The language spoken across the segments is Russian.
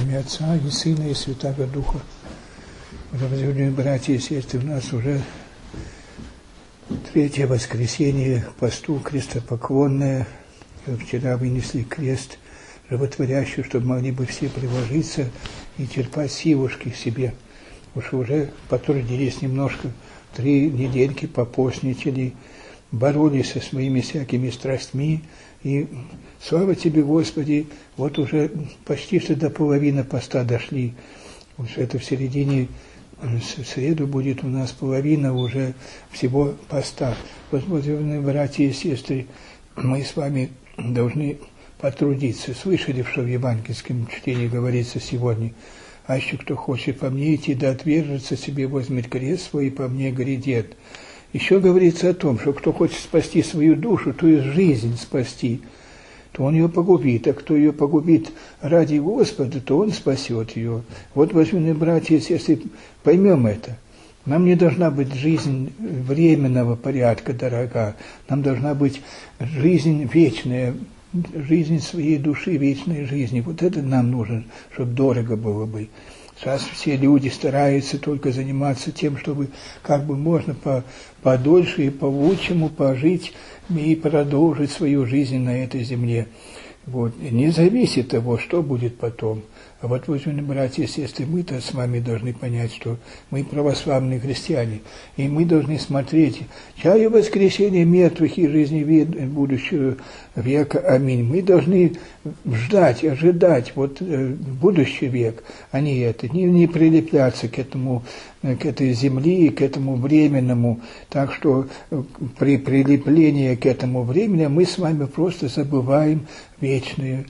имя Отца и Сына и Святаго Духа. Уважаемые братья и сестры, у нас уже третье воскресенье посту крестопоклонное. Вчера вынесли крест животворящий, чтобы могли бы все приложиться и черпать силушки в себе. Уж уже потрудились немножко, 3 недельки попостничали, боролись со своими всякими страстьми. И слава Тебе, Господи, вот уже почти что до половины поста дошли. Вот это в середине, в среду будет у нас половина уже всего поста. Возможно, братья и сестры, мы с вами должны потрудиться. Слышали, что в евангельском чтении говорится сегодня? А еще кто хочет по мне идти, да отвержется себе, возьмет крест свой и по мне грядет. Еще говорится о том, что кто хочет спасти свою душу, то есть жизнь спасти, то он ее погубит, а кто ее погубит ради Господа, то он спасет ее. Вот, возможно, братья и сестры, поймем это. Нам не должна быть жизнь временного порядка дорога, нам должна быть жизнь вечная, жизнь своей души, вечной жизни. Вот это нам нужно, чтобы дорого было бы. Сейчас все люди стараются только заниматься тем, чтобы как бы можно подольше и по-лучшему пожить и продолжить свою жизнь на этой земле. Вот. Не зависит от того, что будет потом. А вот, уважаемые братья и сестры, мы-то с вами должны понять, что мы православные христиане, и мы должны смотреть чаю воскресения мертвых и жизни будущего века. Аминь. Мы должны ждать, ожидать вот будущий век, а не это, не прилепляться к этой земле, к этому временному. Так что при прилеплении к этому времени мы с вами просто забываем вечные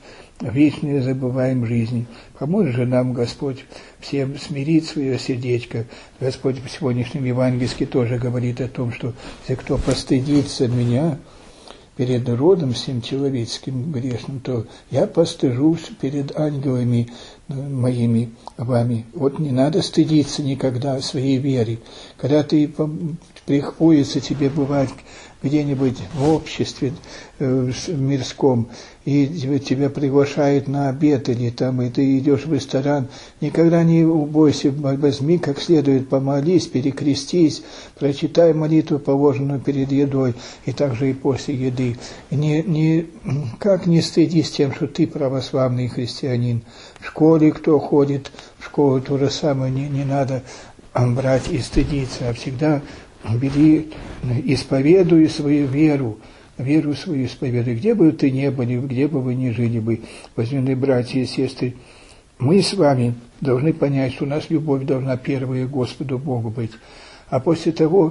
забываем жизнь. Поможет же нам Господь всем смирить свое сердечко. Господь в сегодняшнем Евангелии тоже говорит о том, что если кто постыдится меня перед родом всем человеческим грешным, то я постыжусь перед ангелами моими вами. Вот не надо стыдиться никогда своей веры. Когда приходится тебе бывать где-нибудь в обществе мирском, и тебя приглашают на обед, или там, и ты идешь в ресторан, никогда не убойся, возьми как следует, помолись, перекрестись, прочитай молитву, положенную перед едой, и также и после еды. Как не стыдись тем, что ты православный христианин. В школе кто ходит, в школу то же самое, не надо брать и стыдиться, а всегда бери, исповедуй свою веру свою исповедуй, где бы ты ни были, где бы вы ни жили бы, возлюбленные братья и сестры, мы с вами должны понять, что у нас любовь должна первая к Господу Богу быть. А после того,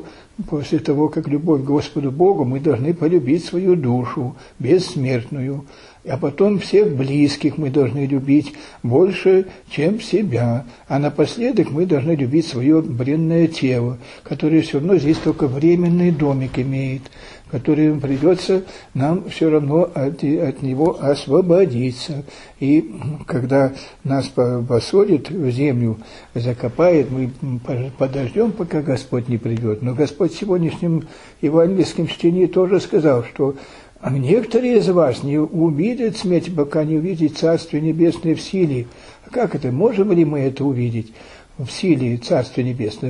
как любовь к Господу Богу, мы должны полюбить свою душу, бессмертную, а потом всех близких мы должны любить больше, чем себя. А напоследок мы должны любить свое бренное тело, которое все равно здесь только временный домик имеет, который придется нам все равно от него освободиться. И когда нас посадит в землю, закопает, мы подождем, пока Господь не придет. Но Господь в сегодняшнем евангельском чтении тоже сказал, что некоторые из вас не увидят смерть, пока не увидят Царствие Небесное в силе. А как это? Можем ли мы это увидеть в силе Царствия Небесное?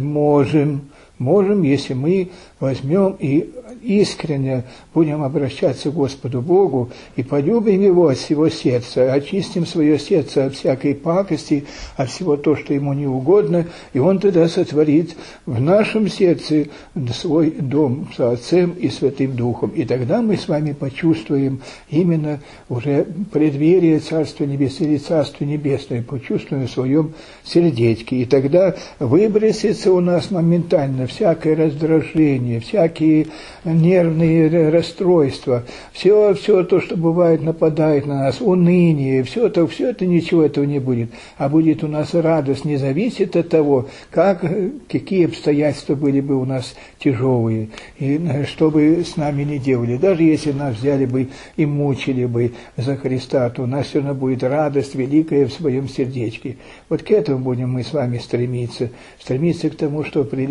Можем, если мы возьмем и искренне будем обращаться к Господу Богу и полюбим Его от всего сердца, очистим свое сердце от всякой пакости, от всего то, что Ему не угодно, и Он тогда сотворит в нашем сердце свой дом с Отцем и Святым Духом. И тогда мы с вами почувствуем именно уже преддверие Царства Небесного или Царства Небесное, почувствуем в своем сердечке. И тогда выбросится у нас моментально всякое раздражение, всякие нервные расстройства, все то, что бывает, нападает на нас, уныние, все это ничего этого не будет. А будет у нас радость, не зависит от того, какие обстоятельства были бы у нас тяжелые, и что бы с нами ни делали. Даже если нас взяли бы и мучили бы за Христа, то у нас все равно будет радость великая в своем сердечке. Вот к этому будем мы с вами стремиться к тому, чтобы прилепиться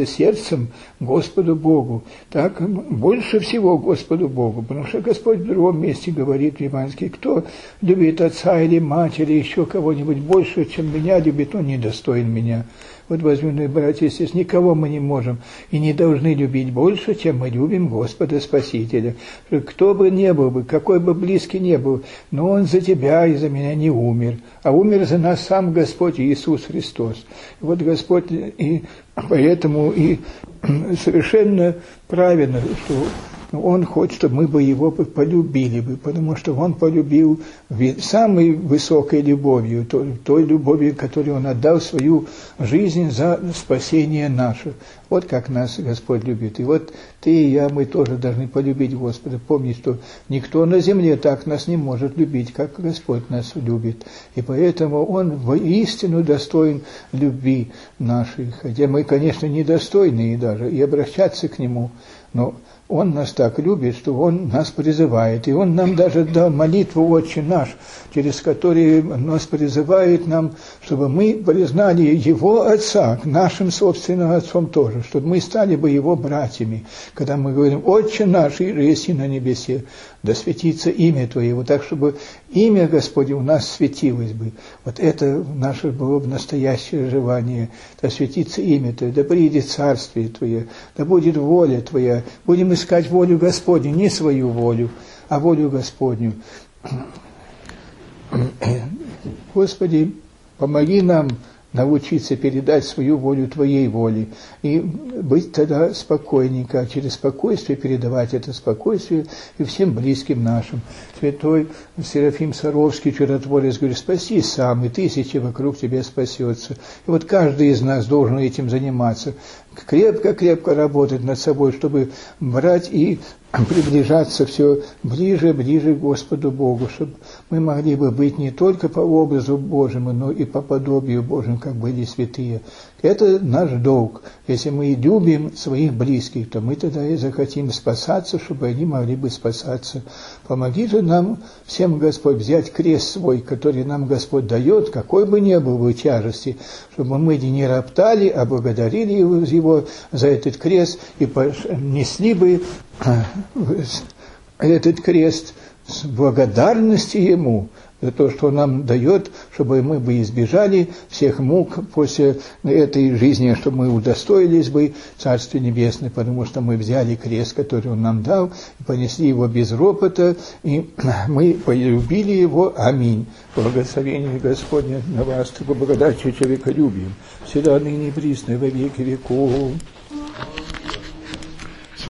сердцем Господу Богу. Так, больше всего Господу Богу. Потому что Господь в другом месте говорит в Евангелии: кто любит отца или мать, или еще кого-нибудь больше, чем меня любит, он недостоин меня. Вот, возлюбленные братья и сестры, никого мы не можем и не должны любить больше, чем мы любим Господа Спасителя. Кто бы ни был бы, какой бы близкий ни был, но Он за тебя и за меня не умер, а умер за нас сам Господь Иисус Христос. И вот Господь, и поэтому и совершенно правильно, что Он хочет, чтобы мы бы Его полюбили бы, потому что Он полюбил самой высокой любовью, той любовью, которой Он отдал свою жизнь за спасение наше. Вот как нас Господь любит. И вот ты и я, мы тоже должны полюбить Господа. Помни, что никто на земле так нас не может любить, как Господь нас любит. И поэтому Он воистину достоин любви нашей. Хотя мы, конечно, недостойные даже, и обращаться к Нему, но Он нас так любит, что Он нас призывает. И Он нам даже дал молитву «Отче наш», через которую нас призывает нам, чтобы мы признали Его Отца, нашим собственным Отцом тоже, чтобы мы стали бы Его братьями. Когда мы говорим «Отче наш, иже еси на небесе, да светится имя Твое», вот так, чтобы имя Господне у нас светилось бы. Вот это наше было бы настоящее желание. Да светится имя Твое, да придет царствие Твое, да будет воля Твоя. Будем искать волю Господню, не свою волю, а волю Господню. Господи, помоги нам научиться передать свою волю Твоей воле и быть тогда спокойненько, а через спокойствие передавать это спокойствие и всем близким нашим. Святой Серафим Саровский, чудотворец, говорит: спаси сам, и тысячи вокруг тебя спасется. И вот каждый из нас должен этим заниматься, крепко-крепко работать над собой, чтобы брать и приближаться все ближе к Господу Богу, чтобы мы могли бы быть не только по образу Божьему, но и по подобию Божьему, как были святые. Это наш долг. Если мы любим своих близких, то мы тогда и захотим спасаться, чтобы они могли бы спасаться. Помоги же нам всем, Господь, взять крест свой, который нам Господь дает, какой бы ни был бы тяжести, чтобы мы не роптали, а благодарили Его за этот крест и несли бы этот крест с благодарностью Ему за то, что Он нам дает, чтобы мы бы избежали всех мук после этой жизни, чтобы мы удостоились бы Царствия Небесного, потому что мы взяли крест, который Он нам дал, и понесли его без ропота, и мы полюбили его. Аминь. Благословение Господне на вас, благодатью человеколюбием, всегда ныне и присно во веки веков.